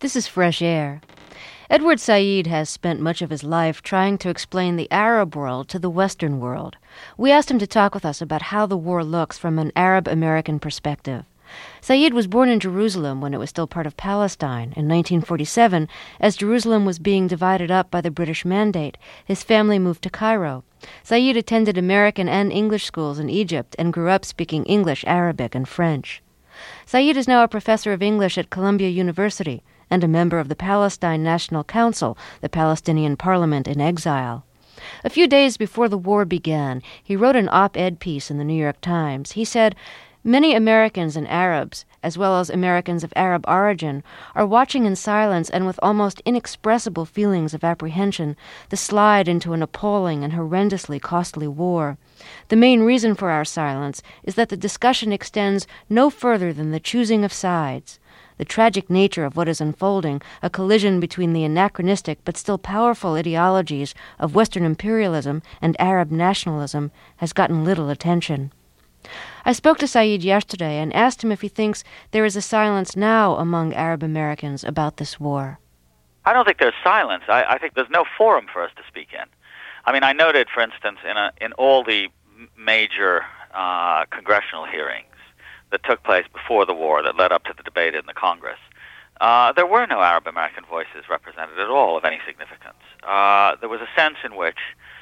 This is Fresh Air. Edward Said has spent much of his life trying to explain the Arab world to the Western world. We asked him to talk with us about how the war looks from an Arab-American perspective. Said was born in Jerusalem when it was still part of Palestine. In 1947, as Jerusalem was being divided up by the British Mandate, his family moved to Cairo. Said attended American and English schools in Egypt and grew up speaking English, Arabic, and French. Said is now a professor of English at Columbia University and a member of the Palestine National Council, the Palestinian parliament in exile. A few days before the war began, he wrote an op-ed piece in the New York Times. He said, "Many Americans and Arabs, as well as Americans of Arab origin, are watching in silence and with almost inexpressible feelings of apprehension the slide into an appalling and horrendously costly war. The main reason for our silence is that the discussion extends no further than the choosing of sides. The tragic nature of what is unfolding, a collision between the anachronistic but still powerful ideologies of Western imperialism and Arab nationalism, has gotten little attention." I spoke to Said yesterday and asked him if he thinks there is a silence now among Arab Americans about this war. I don't think there's silence. I think there's no forum for us to speak in. I mean, I noted, for instance, in all the major congressional hearings that took place before the war that led up to the debate in the Congress, there were no Arab American voices represented at all of any significance. There was a sense in which,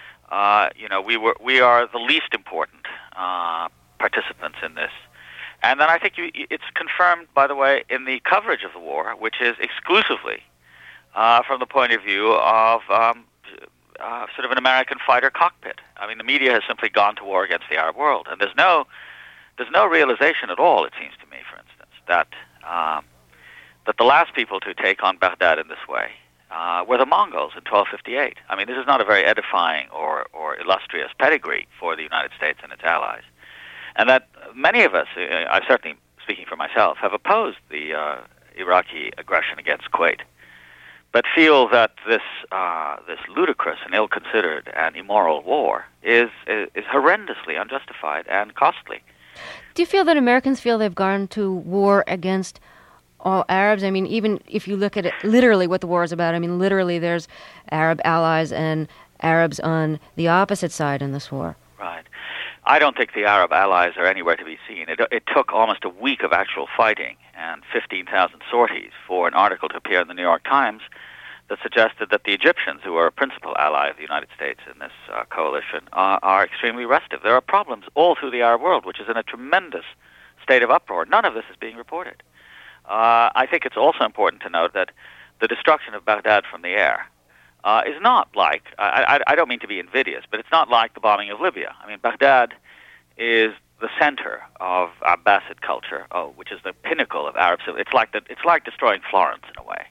we are the least important participants in this. And then I think it's confirmed, by the way, in the coverage of the war, which is exclusively from the point of view of sort of an American fighter cockpit. I mean, the media has simply gone to war against the Arab world, and there's no realization at all, it seems to me, for instance, that the last people to take on Baghdad in this way were the Mongols in 1258. I mean, this is not a very edifying or illustrious pedigree for the United States and its allies. And that many of us, I'm certainly speaking for myself, have opposed the Iraqi aggression against Kuwait, but feel that this ludicrous and ill-considered and immoral war is horrendously unjustified and costly. Do you feel that Americans feel they've gone to war against all Arabs? I mean, even if you look at it literally what the war is about, I mean, literally there's Arab allies and Arabs on the opposite side in this war. Right. I don't think the Arab allies are anywhere to be seen. It took almost a week of actual fighting and 15,000 sorties for an article to appear in the New York Times that suggested that the Egyptians, who are a principal ally of the United States in this coalition, are extremely restive. There are problems all through the Arab world, which is in a tremendous state of uproar. None of this is being reported. I think it's also important to note that the destruction of Baghdad from the air is not like, I don't mean to be invidious, but it's not like the bombing of Libya. I mean, Baghdad is the center of Abbasid culture, which is the pinnacle of Arab civilization. It's like destroying Florence in a way.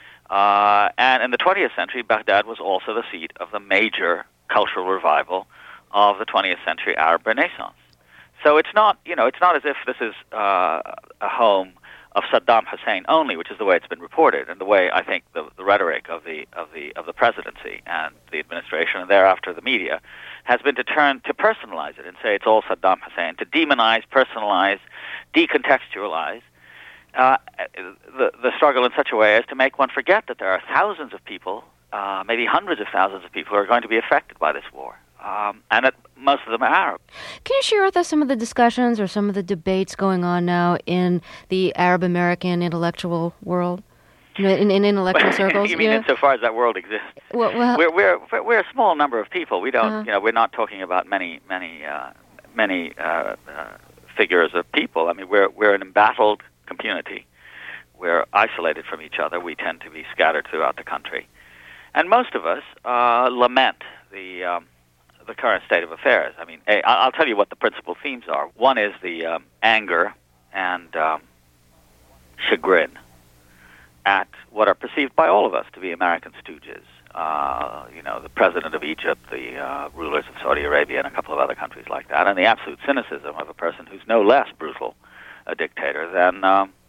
And in the 20th century, Baghdad was also the seat of the major cultural revival of the 20th century Arab Renaissance. So it's not as if this is a home of Saddam Hussein only, which is the way it's been reported, and the way I think the rhetoric of the presidency and the administration, and thereafter the media, has been to turn to personalize it and say it's all Saddam Hussein, to demonize, personalize, decontextualize the struggle in such a way as to make one forget that there are thousands of people, maybe hundreds of thousands of people, who are going to be affected by this war. And that most of them are Arab. Can you share with us some of the discussions or some of the debates going on now in the Arab-American intellectual world, in intellectual circles? You mean insofar as that world exists? Well, we're a small number of people. We don't, we're not talking about many figures of people. I mean, we're an embattled community. We're isolated from each other. We tend to be scattered throughout the country, and most of us lament the current state of affairs. I mean, I'll tell you what the principal themes are. One is the anger and chagrin at what are perceived by all of us to be American stooges. The president of Egypt, the rulers of Saudi Arabia, and a couple of other countries like that, and the absolute cynicism of a person who's no less brutal a dictator than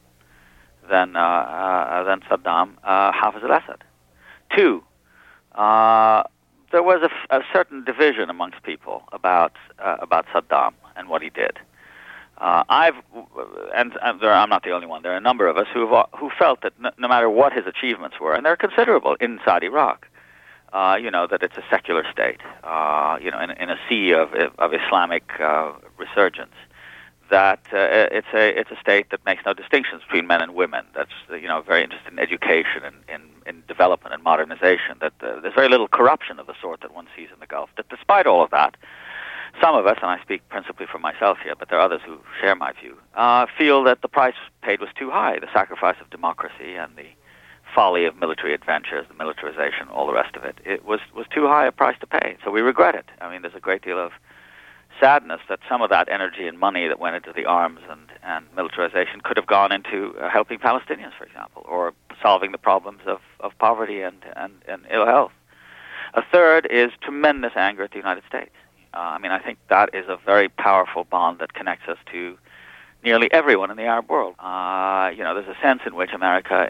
Saddam Hafez al-Assad. Two, there was a certain division amongst people about Saddam and what he did. I'm not the only one. There are a number of us who felt that no matter what his achievements were, and they're considerable inside Iraq, that it's a secular state, in a sea of Islamic resurgence, that it's a state that makes no distinctions between men and women. That's very interested in education and in development and modernization. That there's very little corruption of the sort that one sees in the Gulf. That despite all of that, some of us, and I speak principally for myself here, but there are others who share my view, feel that the price paid was too high. The sacrifice of democracy and the folly of military adventures, the militarization, all the rest of it, it was too high a price to pay. So we regret it. I mean, there's a great deal of sadness that some of that energy and money that went into the arms and militarization could have gone into helping Palestinians, for example, or solving the problems of poverty and ill health. A third is tremendous anger at the United States. I think that is a very powerful bond that connects us to nearly everyone in the Arab world. There's a sense in which America,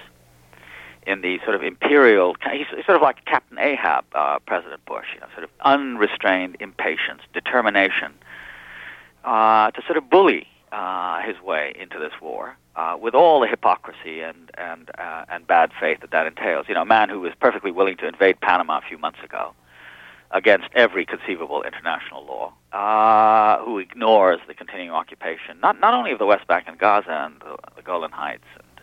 in the sort of imperial, he's sort of like Captain Ahab, President Bush, sort of unrestrained impatience, determination to sort of bully his way into this war with all the hypocrisy and bad faith that entails. A man who was perfectly willing to invade Panama a few months ago against every conceivable international law, who ignores the continuing occupation, not only of the West Bank and Gaza and the Golan Heights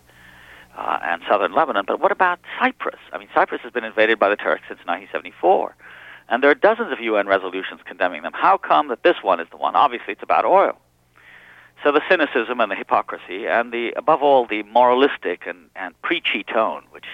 and southern Lebanon, but what about Cyprus? I mean, Cyprus has been invaded by the Turks since 1974, and there are dozens of UN resolutions condemning them. How come that this one is the one? Obviously, it's about oil. So the cynicism and the hypocrisy and above all, the moralistic and preachy tone, which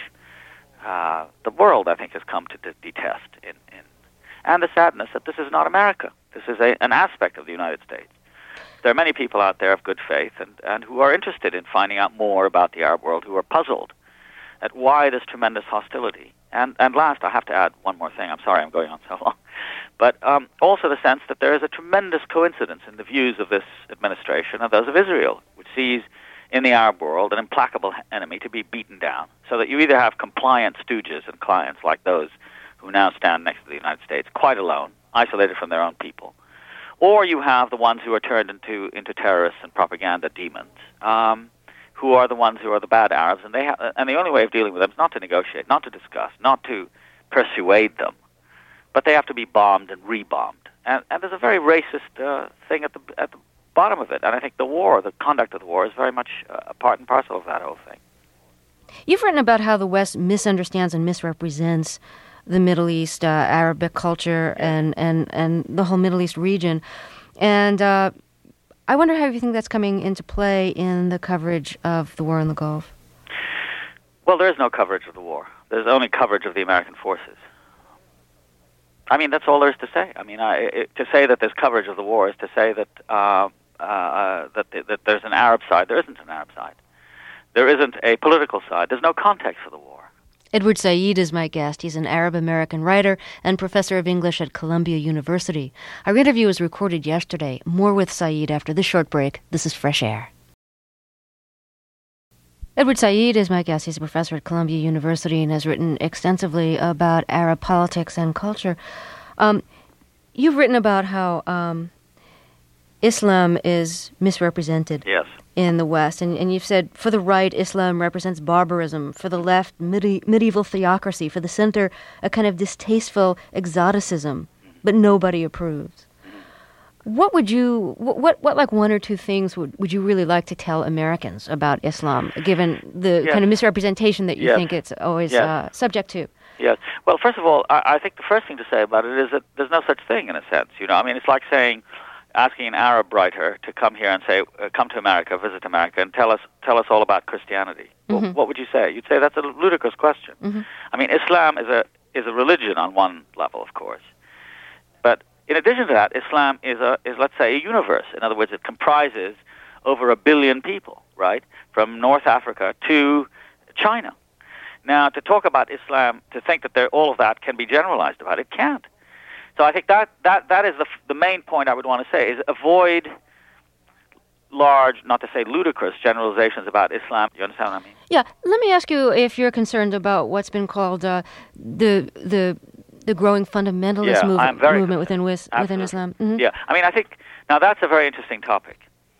the world, I think, has come to detest and the sadness that this is not America. This is an aspect of the United States. There are many people out there of good faith and who are interested in finding out more about the Arab world, who are puzzled at why this tremendous hostility. And last, I have to add one more thing. I'm sorry I'm going on so long. But also the sense that there is a tremendous coincidence in the views of this administration and those of Israel, which sees in the Arab world an implacable enemy to be beaten down, so that you either have compliant stooges and clients like those who now stand next to the United States, quite alone, isolated from their own people, or you have the ones who are turned into terrorists and propaganda demons, who are the ones who are the bad Arabs, and the only way of dealing with them is not to negotiate, not to discuss, not to persuade them, but they have to be bombed and rebombed. And there's a very racist thing at the bottom of it, and I think the conduct of the war, is very much a part and parcel of that whole thing. You've written about how the West misunderstands and misrepresents the Middle East, Arabic culture, and the whole Middle East region. And I wonder how you think that's coming into play in the coverage of the war in the Gulf. Well, there is no coverage of the war. There's only coverage of the American forces. I mean, that's all there is to say. I mean, to say that there's coverage of the war is to say that that there's an Arab side. There isn't an Arab side. There isn't a political side. There's no context for the war. Edward Said is my guest. He's an Arab-American writer and professor of English at Columbia University. Our interview was recorded yesterday. More with Said after this short break. This is Fresh Air. Edward Said is my guest. He's a professor at Columbia University and has written extensively about Arab politics and culture. You've written about how Islam is misrepresented. Yes. In the West, and you've said, for the right, Islam represents barbarism. For the left, medieval theocracy. For the center, a kind of distasteful exoticism, but nobody approves. What would you, what like one or two things would you really like to tell Americans about Islam, given the kind of misrepresentation that you think it's always subject to? Yes. Well, first of all, I think the first thing to say about it is that there's no such thing in a sense. I mean, it's like asking an Arab writer to come here and say, come to America, visit America, and tell us all about Christianity. Mm-hmm. Well, what would you say? You'd say that's a ludicrous question. Mm-hmm. I mean, Islam is a religion on one level, of course, but in addition to that, Islam is let's say a universe. In other words, it comprises over 1 billion people, right, from North Africa to China. Now, to talk about Islam, to think that all of that can be generalized about it, can't. So I think that is the main point I would want to say, is avoid large, not to say ludicrous, generalizations about Islam. Do you understand what I mean? Yeah. Let me ask you if you're concerned about what's been called the growing fundamentalist movement within Islam. Mm-hmm. Yeah. I mean, I think now that's a very interesting topic,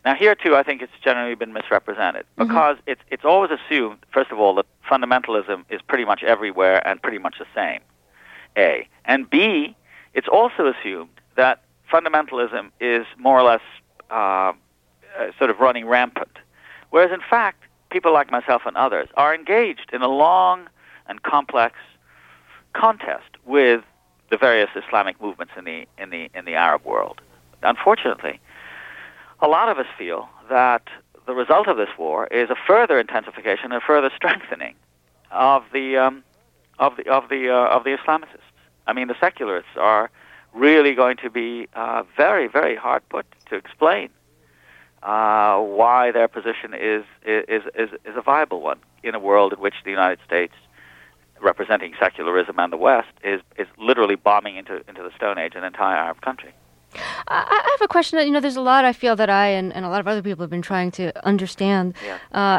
Now, here, too, I think it's generally been misrepresented because it's always assumed, first of all, that fundamentalism is pretty much everywhere and pretty much the same, A. And B, it's also assumed that fundamentalism is more or less sort of running rampant, whereas, in fact, people like myself and others are engaged in a long and complex contest with the various Islamic movements in the Arab world. Unfortunately, a lot of us feel that the result of this war is a further intensification and further strengthening of the Islamicists. I mean, the secularists are really going to be very, very hard put to explain why their position is a viable one in a world in which the United States, representing secularism and the West, is literally bombing into the Stone Age an entire Arab country. I have a question. There's a lot I feel that I and a lot of other people have been trying to understand. Yeah.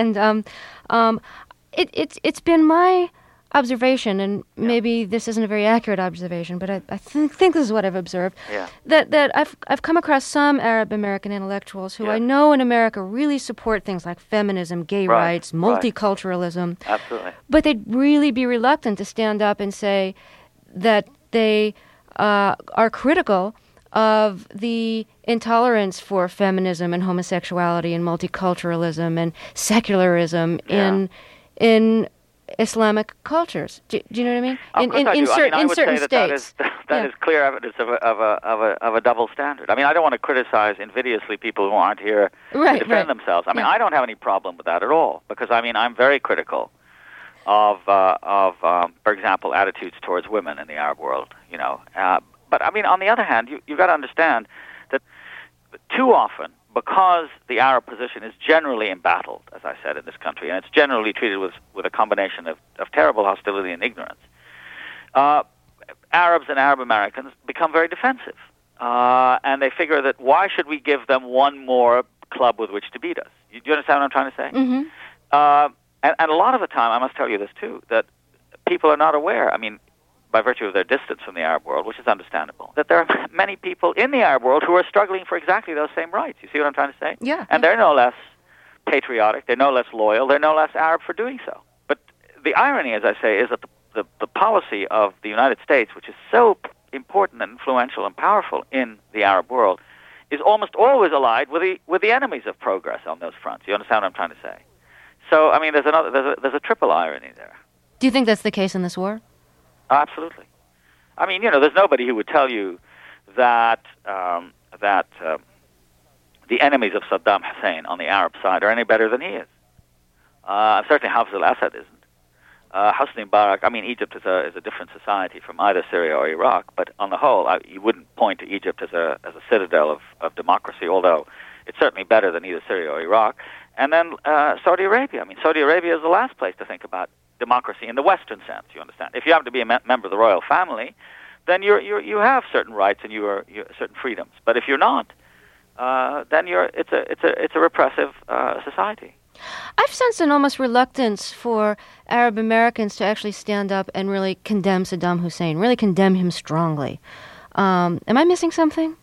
It's been my observation, and maybe this isn't a very accurate observation, but I think this is what I've observed, that I've come across some Arab American intellectuals who I know in America really support things like feminism, gay rights, multiculturalism. Absolutely. But they'd really be reluctant to stand up and say that they are critical of the intolerance for feminism and homosexuality and multiculturalism and secularism in Islamic cultures. Do you know what I mean? Of course I do. I would certain say states. That is clear evidence of a double standard. I mean, I don't want to criticize invidiously people who aren't here to defend themselves. I mean, I don't have any problem with that at all because, I mean, I'm very critical of for example, attitudes towards women in the Arab world, But, I mean, on the other hand, you've got to understand that too often, because the Arab position is generally embattled, as I said, in this country, and it's generally treated with a combination of terrible hostility and ignorance, Arabs and Arab Americans become very defensive. And they figure that why should we give them one more club with which to beat us? Do you understand what I'm trying to say? Mm-hmm. And a lot of the time, I must tell you this too, that people are not aware, I mean, by virtue of their distance from the Arab world, which is understandable, that there are many people in the Arab world who are struggling for exactly those same rights. You see what I'm trying to say? Yeah. And they're no less patriotic, they're no less loyal, they're no less Arab for doing so. But the irony, as I say, is that the policy of the United States, which is so important and influential and powerful in the Arab world, is almost always allied with the enemies of progress on those fronts. You understand what I'm trying to say? So, I mean, there's a triple irony there. Do you think that's the case in this war? Absolutely. I mean, there's nobody who would tell you that the enemies of Saddam Hussein on the Arab side are any better than he is. Certainly Hafez al-Assad isn't. Hosni Mubarak, I mean, Egypt is a different society from either Syria or Iraq, but on the whole, you wouldn't point to Egypt as a citadel of democracy, although it's certainly better than either Syria or Iraq. And then Saudi Arabia. I mean, Saudi Arabia is the last place to think about democracy in the Western sense, you understand. If you happen to be a member of the royal family, then you have certain rights and you certain freedoms. But if you're not, then it's a repressive society. I've sensed an almost reluctance for Arab Americans to actually stand up and really condemn Saddam Hussein, really condemn him strongly. Am I missing something?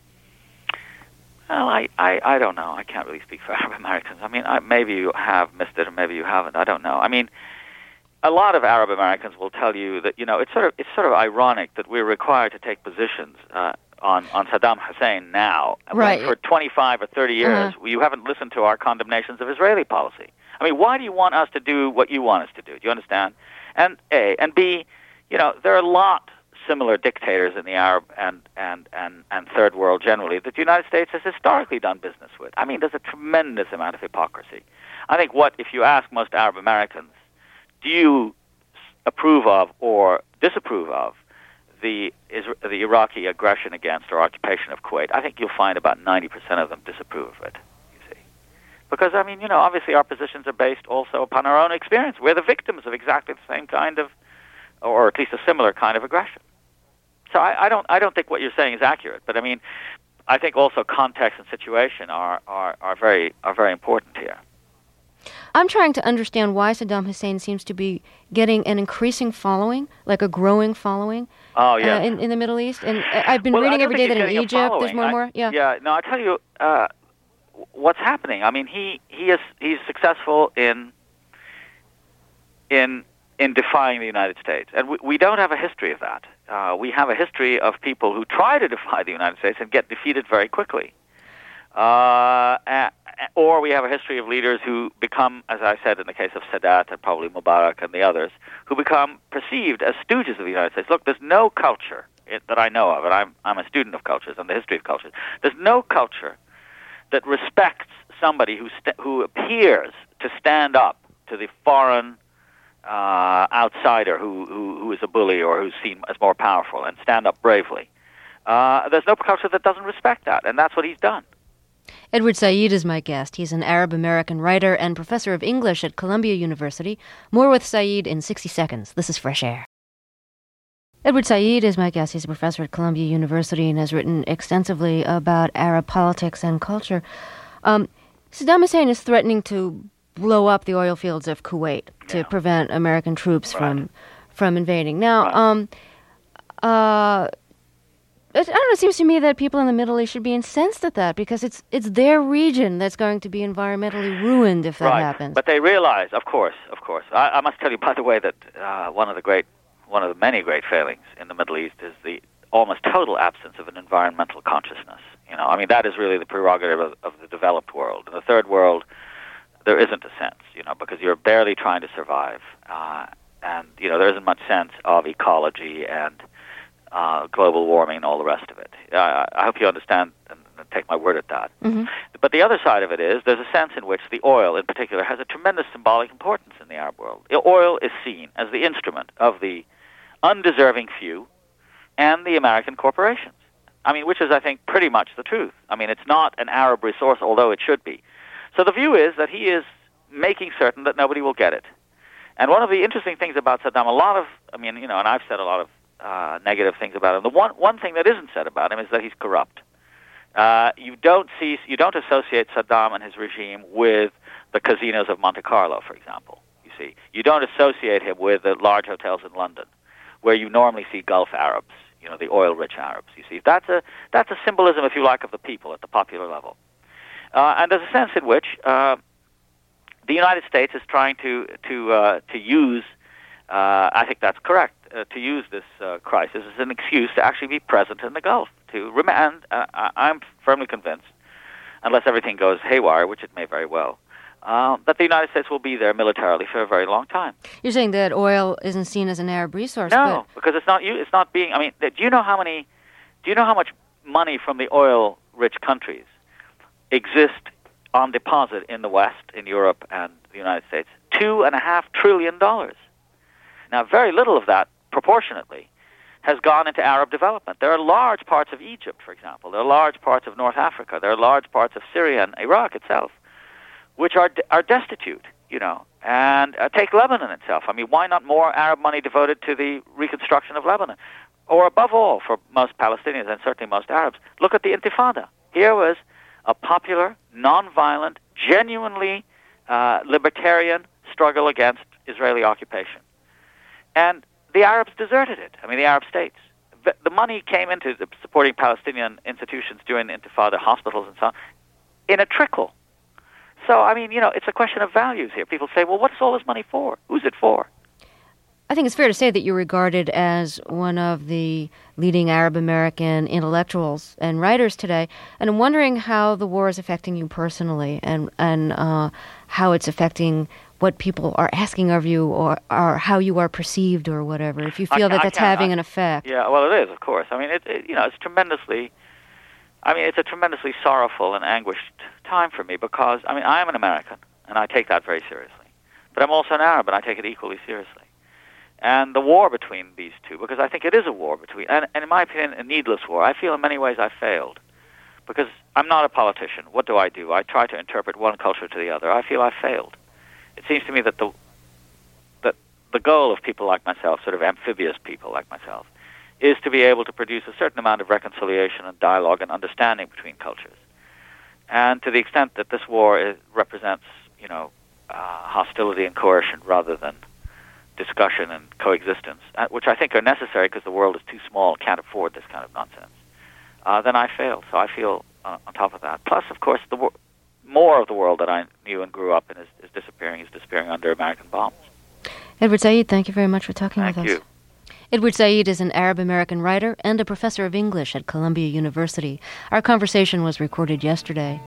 Well, I don't know. I can't really speak for Arab Americans. I mean, maybe you have missed it or maybe you haven't. I don't know. I mean, a lot of Arab Americans will tell you that, it's sort of ironic that we're required to take positions on Saddam Hussein now. Right. For 25 or 30 years, you haven't listened to our condemnations of Israeli policy. I mean, why do you want us to do what you want us to do? Do you understand? And A. And B, there are a lot similar dictators in the Arab and Third World generally that the United States has historically done business with. I mean, there's a tremendous amount of hypocrisy. I think if you ask most Arab Americans, do you approve of or disapprove of the Iraqi aggression against or occupation of Kuwait? I think you'll find about 90% of them disapprove of it, you see. Because, I mean, obviously our positions are based also upon our own experience. We're the victims of exactly the same kind of, or at least a similar kind of aggression. So I don't think what you're saying is accurate. But, I mean, I think also context and situation are very important here. I'm trying to understand why Saddam Hussein seems to be getting an increasing following, like a growing following, in the Middle East. And I've been reading every day that in Egypt there's more and more. Yeah. Yeah. No, I tell you, what's happening. I mean, he's successful in defying the United States, and we don't have a history of that. We have a history of people who try to defy the United States and get defeated very quickly. Or we have a history of leaders who become, as I said in the case of Sadat and probably Mubarak and the others, who become perceived as stooges of the United States. Look, there's no culture that I know of, and I'm a student of cultures and the history of cultures. There's no culture that respects somebody who appears to stand up to the foreign outsider who is a bully or who's seen as more powerful and stand up bravely. There's no culture that doesn't respect that, and that's what he's done. Edward Said is my guest. He's an Arab-American writer and professor of English at Columbia University. More with Said in 60 seconds. This is Fresh Air. Edward Said is my guest. He's a professor at Columbia University and has written extensively about Arab politics and culture. Saddam Hussein is threatening to blow up the oil fields of Kuwait to prevent American troops from invading. Now, I don't know, it seems to me that people in the Middle East should be incensed at that because it's their region that's going to be environmentally ruined if that happens. But they realize, of course. I must tell you, by the way, that one of the many great failings in the Middle East is the almost total absence of an environmental consciousness. I mean, that is really the prerogative of the developed world. In the third world, there isn't a sense, because you're barely trying to survive, and there isn't much sense of ecology and global warming and all the rest of it. I hope you understand and take my word at that. Mm-hmm. But the other side of it is there's a sense in which the oil, in particular, has a tremendous symbolic importance in the Arab world. Oil is seen as the instrument of the undeserving few and the American corporations. I mean, which is, I think, pretty much the truth. I mean, it's not an Arab resource, although it should be. So the view is that he is making certain that nobody will get it. And one of the interesting things about Saddam, and I've said a lot of negative things about him. The one thing that isn't said about him is that he's corrupt. You don't associate Saddam and his regime with the casinos of Monte Carlo, for example. You see, you don't associate him with the large hotels in London, where you normally see Gulf Arabs, the oil-rich Arabs. You see, that's a symbolism, if you like, of the people at the popular level. And there's a sense in which the United States is trying to use. I think that's correct. To use this crisis as an excuse to actually be present in the Gulf. And I'm firmly convinced, unless everything goes haywire, which it may very well, that the United States will be there militarily for a very long time. You're saying that oil isn't seen as an Arab resource? No, because it's not being. I mean, do you know how much money from the oil-rich countries exist on deposit in the West, in Europe, and the United States? $2.5 trillion. Now, very little of that, proportionately, has gone into Arab development. There are large parts of Egypt, for example. There are large parts of North Africa. There are large parts of Syria and Iraq itself, which are destitute, And take Lebanon itself. I mean, why not more Arab money devoted to the reconstruction of Lebanon? Or above all, for most Palestinians and certainly most Arabs, look at the Intifada. Here was a popular, nonviolent, genuinely libertarian struggle against Israeli occupation. And the Arabs deserted it. I mean, the Arab states. The money came into supporting Palestinian institutions during the Intifada, hospitals and so on, in a trickle. So, I mean, it's a question of values here. People say, well, what's all this money for? Who's it for? I think it's fair to say that you're regarded as one of the leading Arab-American intellectuals and writers today, and I'm wondering how the war is affecting you personally and how it's affecting what people are asking of you or how you are perceived or whatever, if you feel that's having an effect. Yeah, well, it is, of course. I mean, it's a tremendously sorrowful and anguished time for me because, I am an American, and I take that very seriously. But I'm also an Arab, and I take it equally seriously. And the war between these two, because I think it is a war between, and in my opinion, a needless war. I feel in many ways I failed because I'm not a politician. What do? I try to interpret one culture to the other. I feel I failed. It seems to me that the goal of people like myself, sort of amphibious people like myself, is to be able to produce a certain amount of reconciliation and dialogue and understanding between cultures. And to the extent that this war represents, hostility and coercion rather than discussion and coexistence, which I think are necessary because the world is too small, can't afford this kind of nonsense, then I failed. So I feel on top of that. Plus, of course, more of the world that I knew and grew up in is disappearing under American bombs. Edward Said, thank you very much for talking with us. Thank you. Edward Said is an Arab-American writer and a professor of English at Columbia University. Our conversation was recorded yesterday.